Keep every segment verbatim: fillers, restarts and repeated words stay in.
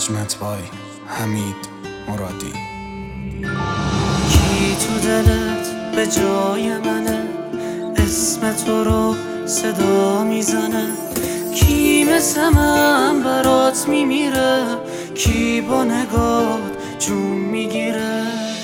نجمت بای حمید مرادی. کی تو دلت به جای منه، اسم تو رو صدا میزنه؟ کی مثل من برات میمیره، کی با نگات جون میگیره؟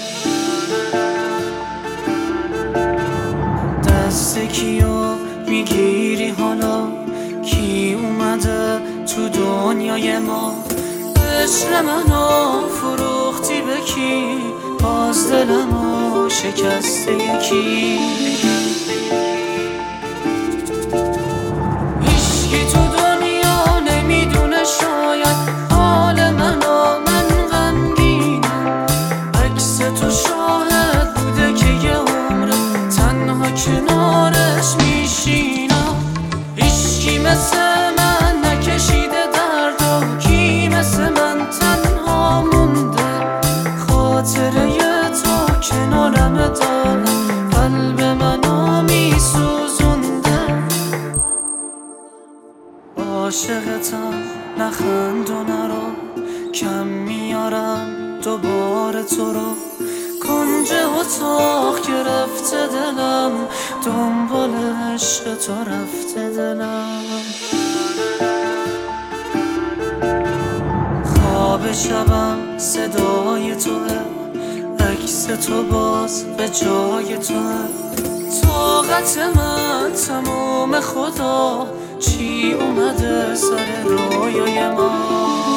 دست کیو میگیری حالا، کی اومده تو دنیای ما؟ عشق منو فروختی به کی، باز دلمو شکسته یکی. هیچکی تو دنیا نمیدونه شاید حال منو، من غمگینم. عکس تو شاهد بوده که یه عمر تنها کنارش میشینم. هیچکی مثل من نکشیده درد، کی مثل من تنها مونده. خاطره تو کنارم داره، قلب منو میسوزونده. عاشقتم نخند و نرو، کم میارم دوباره تو رو. کنج اتاق گرفته دلم، دنبال عشق تو رفته دلم. خواب شبم صدای توه، عکس تو باز به جای توه. طاقت من تموم خدا، چی اومده سر رویای ما؟